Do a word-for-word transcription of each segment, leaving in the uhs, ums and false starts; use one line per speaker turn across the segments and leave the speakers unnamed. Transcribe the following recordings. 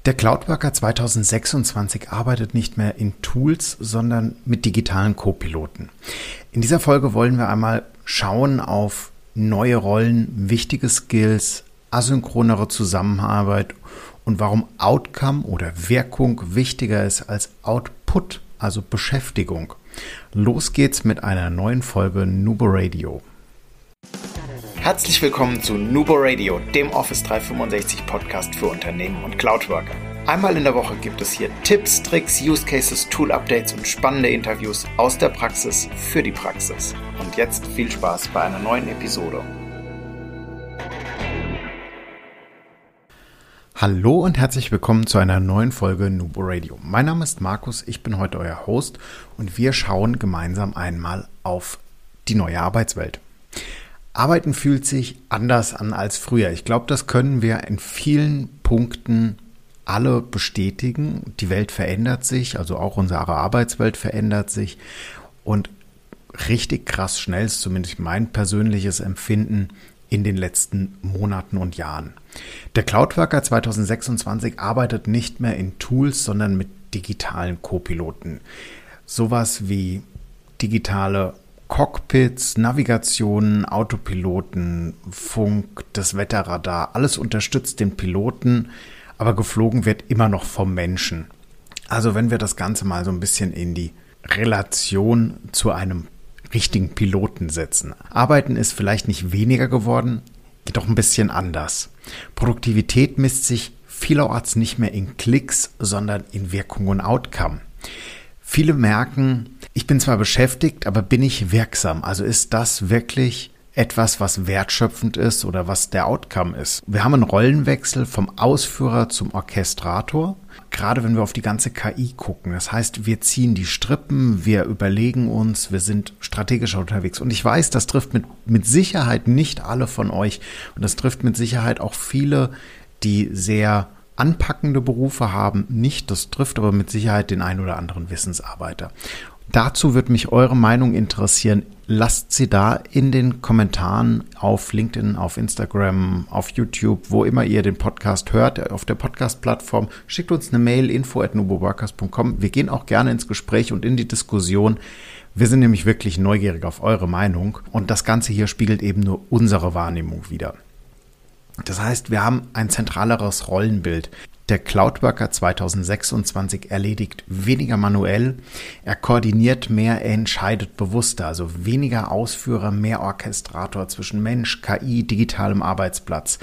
Der Cloudworker zwanzig sechsundzwanzig arbeitet nicht mehr in Tools, sondern mit digitalen Co-Piloten. In dieser Folge wollen wir einmal schauen auf neue Rollen, wichtige Skills, asynchronere Zusammenarbeit und warum Outcome oder Wirkung wichtiger ist als Output, also Beschäftigung. Los geht's mit einer neuen Folge Nubo Radio.
Herzlich willkommen zu Nubo Radio, dem Office dreihundertfünfundsechzig Podcast für Unternehmen und Cloudworker. Einmal in der Woche gibt es hier Tipps, Tricks, Use Cases, Tool-Updates und spannende Interviews aus der Praxis für die Praxis. Und jetzt viel Spaß bei einer neuen Episode.
Hallo und herzlich willkommen zu einer neuen Folge Nubo Radio. Mein Name ist Markus, ich bin heute euer Host und wir schauen gemeinsam einmal auf die neue Arbeitswelt. Arbeiten fühlt sich anders an als früher. Ich glaube, das können wir in vielen Punkten alle bestätigen. Die Welt verändert sich, also auch unsere Arbeitswelt verändert sich und richtig krass schnell ist zumindest mein persönliches Empfinden in den letzten Monaten und Jahren. Der Cloudworker zwanzig sechsundzwanzig arbeitet nicht mehr in Tools, sondern mit digitalen Co-Piloten. Sowas wie digitale Cockpits, Navigationen, Autopiloten, Funk, das Wetterradar, alles unterstützt den Piloten, aber geflogen wird immer noch vom Menschen. Also wenn wir das Ganze mal so ein bisschen in die Relation zu einem richtigen Piloten setzen. Arbeiten ist vielleicht nicht weniger geworden, jedoch ein bisschen anders. Produktivität misst sich vielerorts nicht mehr in Klicks, sondern in Wirkung und Outcome. Viele merken, ich bin zwar beschäftigt, aber bin ich wirksam? Also ist das wirklich etwas, was wertschöpfend ist oder was der Outcome ist? Wir haben einen Rollenwechsel vom Ausführer zum Orchestrator, gerade wenn wir auf die ganze K I gucken. Das heißt, wir ziehen die Strippen, wir überlegen uns, wir sind strategischer unterwegs. Und ich weiß, das trifft mit, mit Sicherheit nicht alle von euch. Und das trifft mit Sicherheit auch viele, die sehr anpackende Berufe haben, nicht. Das trifft aber mit Sicherheit den einen oder anderen Wissensarbeiter. Dazu wird mich eure Meinung interessieren. Lasst sie da in den Kommentaren auf LinkedIn, auf Instagram, auf YouTube, wo immer ihr den Podcast hört, auf der Podcast-Plattform. Schickt uns eine Mail, info at nuboworkers punkt com. Wir gehen auch gerne ins Gespräch und in die Diskussion. Wir sind nämlich wirklich neugierig auf eure Meinung und das Ganze hier spiegelt eben nur unsere Wahrnehmung wider. Das heißt, wir haben ein zentraleres Rollenbild. Der Cloudworker zwanzig sechsundzwanzig erledigt weniger manuell, er koordiniert mehr, er entscheidet bewusster, also weniger Ausführer, mehr Orchestrator zwischen Mensch, K I, digitalem Arbeitsplatz.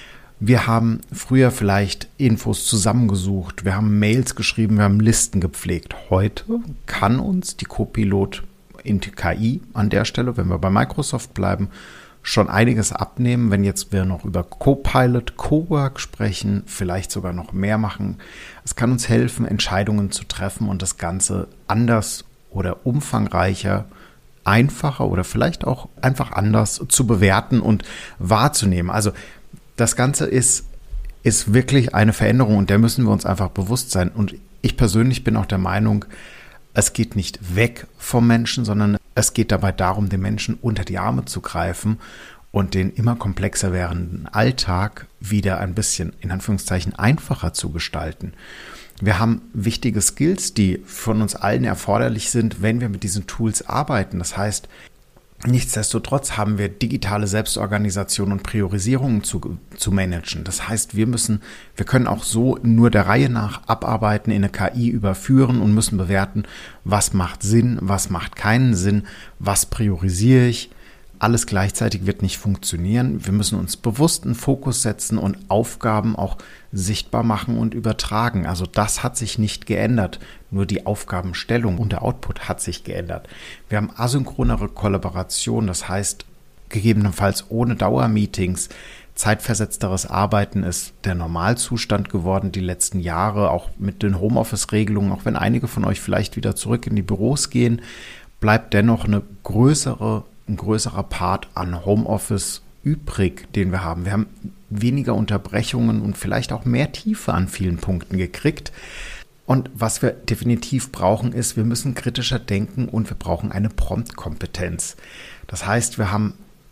Wir haben früher vielleicht Infos zusammengesucht, wir haben Mails geschrieben, wir haben Listen gepflegt. Heute kann uns die Co-Pilot in K I an der Stelle, wenn wir bei Microsoft bleiben, schon einiges abnehmen, wenn jetzt wir noch über Copilot, Cowork sprechen, vielleicht sogar noch mehr machen. Es kann uns helfen, Entscheidungen zu treffen und das Ganze anders oder umfangreicher, einfacher oder vielleicht auch einfach anders zu bewerten und wahrzunehmen. Also das Ganze ist, ist wirklich eine Veränderung und der müssen wir uns einfach bewusst sein. Und ich persönlich bin auch der Meinung, es geht nicht weg vom Menschen, sondern es geht dabei darum, den Menschen unter die Arme zu greifen und den immer komplexer werdenden Alltag wieder ein bisschen, in Anführungszeichen, einfacher zu gestalten. Wir haben wichtige Skills, die von uns allen erforderlich sind, wenn wir mit diesen Tools arbeiten. Das heißt, nichtsdestotrotz haben wir digitale Selbstorganisation und Priorisierungen zu, zu managen. Das heißt, wir müssen, wir können auch so nur der Reihe nach abarbeiten, in eine K I überführen und müssen bewerten, was macht Sinn, was macht keinen Sinn, was priorisiere ich. Alles gleichzeitig wird nicht funktionieren. Wir müssen uns bewusst einen Fokus setzen und Aufgaben auch sichtbar machen und übertragen. Also das hat sich nicht geändert. Nur die Aufgabenstellung und der Output hat sich geändert. Wir haben asynchronere Kollaboration, das heißt gegebenenfalls ohne Dauermeetings. Zeitversetzteres Arbeiten ist der Normalzustand geworden die letzten Jahre, auch mit den Homeoffice-Regelungen. Auch wenn einige von euch vielleicht wieder zurück in die Büros gehen, bleibt dennoch eine größere ein größerer Part an Homeoffice übrig, den wir haben. Wir haben weniger Unterbrechungen und vielleicht auch mehr Tiefe an vielen Punkten gekriegt. Und was wir definitiv brauchen, ist, wir müssen kritischer denken und wir brauchen eine Promptkompetenz. Das heißt, wir haben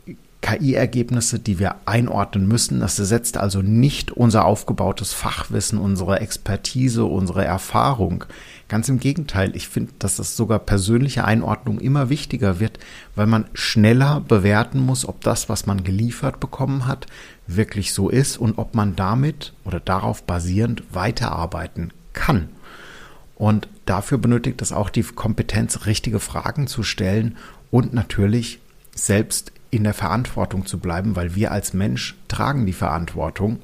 K I-Ergebnisse, die wir einordnen müssen. Das ersetzt also nicht unser aufgebautes Fachwissen, unsere Expertise, unsere Erfahrung. Ganz im Gegenteil, ich finde, dass das sogar persönliche Einordnung immer wichtiger wird, weil man schneller bewerten muss, ob das, was man geliefert bekommen hat, wirklich so ist und ob man damit oder darauf basierend weiterarbeiten kann. Und dafür benötigt es auch die Kompetenz, richtige Fragen zu stellen und natürlich selbst in der Verantwortung zu bleiben, weil wir als Mensch tragen die Verantwortung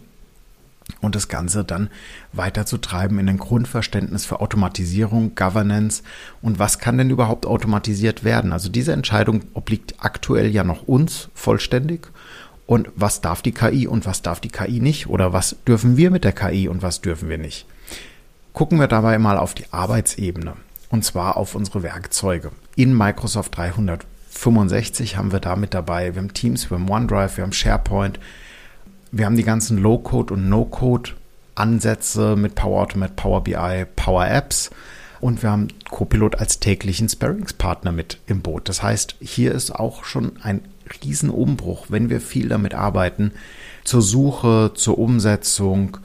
und das Ganze dann weiterzutreiben in ein Grundverständnis für Automatisierung, Governance und was kann denn überhaupt automatisiert werden. Also diese Entscheidung obliegt aktuell ja noch uns vollständig und was darf die K I und was darf die K I nicht oder was dürfen wir mit der K I und was dürfen wir nicht. Gucken wir dabei mal auf die Arbeitsebene und zwar auf unsere Werkzeuge. In Microsoft dreihundertfünfundsechzig haben wir da mit dabei, wir haben Teams, wir haben OneDrive, wir haben SharePoint, wir haben die ganzen Low-Code- und No-Code-Ansätze mit Power Automate, Power B I, Power Apps und wir haben Copilot als täglichen Sparringspartner mit im Boot. Das heißt, hier ist auch schon ein Riesenumbruch, wenn wir viel damit arbeiten, zur Suche, zur Umsetzung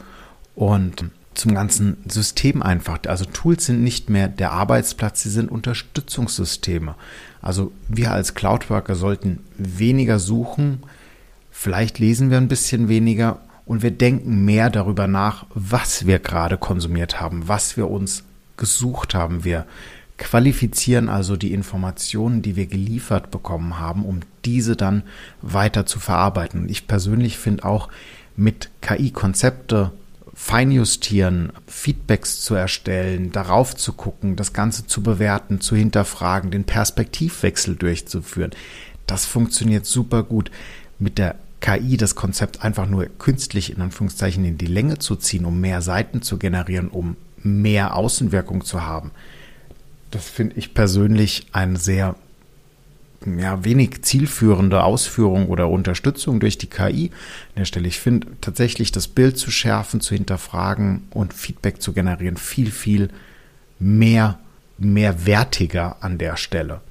und zum ganzen System einfach. Also Tools sind nicht mehr der Arbeitsplatz, sie sind Unterstützungssysteme. Also wir als Cloudworker sollten weniger suchen, vielleicht lesen wir ein bisschen weniger und wir denken mehr darüber nach, was wir gerade konsumiert haben, was wir uns gesucht haben. Wir qualifizieren also die Informationen, die wir geliefert bekommen haben, um diese dann weiter zu verarbeiten. Und ich persönlich finde auch mit K I-Konzepte feinjustieren, Feedbacks zu erstellen, darauf zu gucken, das Ganze zu bewerten, zu hinterfragen, den Perspektivwechsel durchzuführen. Das funktioniert super gut. Mit der K I das Konzept einfach nur künstlich in Anführungszeichen in die Länge zu ziehen, um mehr Seiten zu generieren, um mehr Außenwirkung zu haben. Das finde ich persönlich eine sehr ja, wenig zielführende Ausführung oder Unterstützung durch die K I an der Stelle. Ich finde tatsächlich das Bild zu schärfen, zu hinterfragen und Feedback zu generieren viel, viel mehr, mehr wertiger an der Stelle.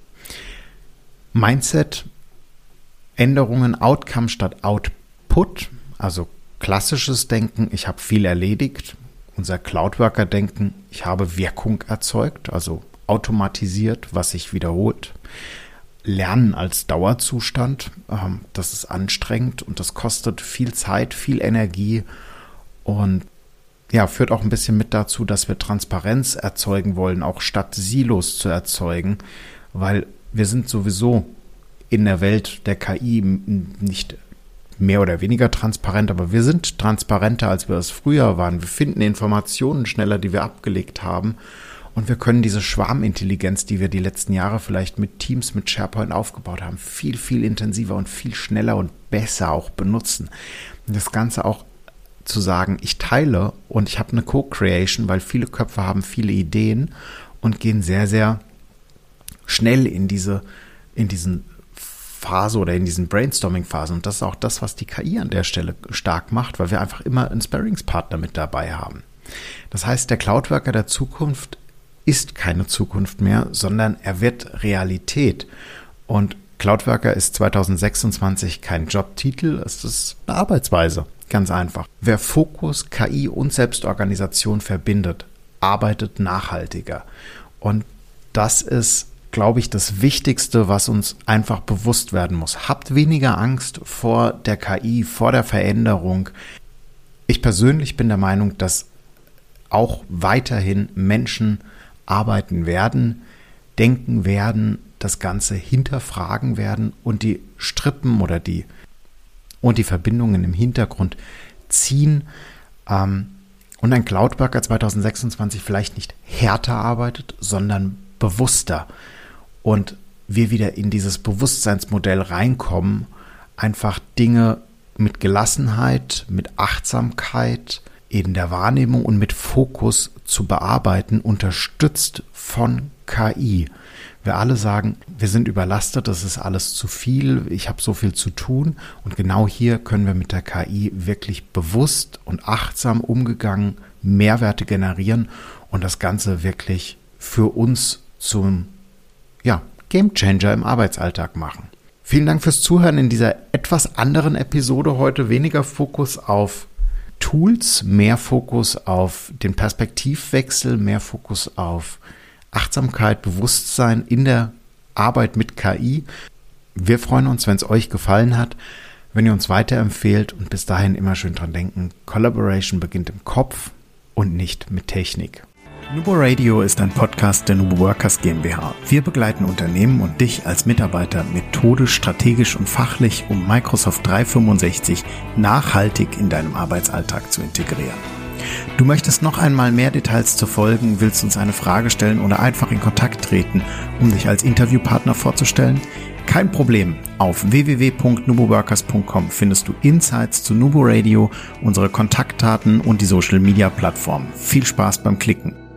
Mindset, Änderungen, Outcome statt Output, also klassisches Denken, ich habe viel erledigt, unser Cloudworker-Denken, ich habe Wirkung erzeugt, also automatisiert, was sich wiederholt. Lernen als Dauerzustand, das ist anstrengend und das kostet viel Zeit, viel Energie und ja, führt auch ein bisschen mit dazu, dass wir Transparenz erzeugen wollen, auch statt Silos zu erzeugen, weil wir sind sowieso in der Welt der K I nicht mehr oder weniger transparent, aber wir sind transparenter, als wir es früher waren. Wir finden Informationen schneller, die wir abgelegt haben. Und wir können diese Schwarmintelligenz, die wir die letzten Jahre vielleicht mit Teams, mit SharePoint aufgebaut haben, viel, viel intensiver und viel schneller und besser auch benutzen. Und das Ganze auch zu sagen, ich teile und ich habe eine Co-Creation, weil viele Köpfe haben viele Ideen und gehen sehr, sehr schnell in diese, in diesen Phase oder in diesen Brainstorming-Phasen. Und das ist auch das, was die K I an der Stelle stark macht, weil wir einfach immer einen Sparringspartner mit dabei haben. Das heißt, der Cloudworker der Zukunft ist keine Zukunft mehr, sondern er wird Realität. Und Cloudworker ist zwanzig sechsundzwanzig kein Jobtitel, es ist eine Arbeitsweise. Ganz einfach. Wer Fokus, K I und Selbstorganisation verbindet, arbeitet nachhaltiger. Und das ist, glaube ich, das Wichtigste, was uns einfach bewusst werden muss. Habt weniger Angst vor der K I, vor der Veränderung. Ich persönlich bin der Meinung, dass auch weiterhin Menschen arbeiten werden, denken werden, das Ganze hinterfragen werden und die Strippen oder die und die Verbindungen im Hintergrund ziehen ähm, und ein Cloudworker zwanzig sechsundzwanzig vielleicht nicht härter arbeitet, sondern bewusster und wir wieder in dieses Bewusstseinsmodell reinkommen, einfach Dinge mit Gelassenheit, mit Achtsamkeit in der Wahrnehmung und mit Fokus zu bearbeiten, unterstützt von K I. Wir alle sagen, wir sind überlastet, das ist alles zu viel, ich habe so viel zu tun und genau hier können wir mit der K I wirklich bewusst und achtsam umgegangen Mehrwerte generieren und das Ganze wirklich für uns zum ja, Gamechanger im Arbeitsalltag machen. Vielen Dank fürs Zuhören in dieser etwas anderen Episode heute. Weniger Fokus auf Tools, mehr Fokus auf den Perspektivwechsel, mehr Fokus auf Achtsamkeit, Bewusstsein in der Arbeit mit K I. Wir freuen uns, wenn es euch gefallen hat, wenn ihr uns weiterempfehlt und bis dahin immer schön dran denken, Collaboration beginnt im Kopf und nicht mit Technik. Nubo Radio ist ein Podcast der Nubo Workers GmbH. Wir begleiten Unternehmen und dich als Mitarbeiter methodisch, strategisch und fachlich, um Microsoft dreihundertfünfundsechzig nachhaltig in deinem Arbeitsalltag zu integrieren. Du möchtest noch einmal mehr Details zu Folgen, willst uns eine Frage stellen oder einfach in Kontakt treten, um dich als Interviewpartner vorzustellen? Kein Problem. Auf w w w punkt nubo workers punkt com findest du Insights zu Nubo Radio, unsere Kontaktdaten und die Social Media Plattformen. Viel Spaß beim Klicken.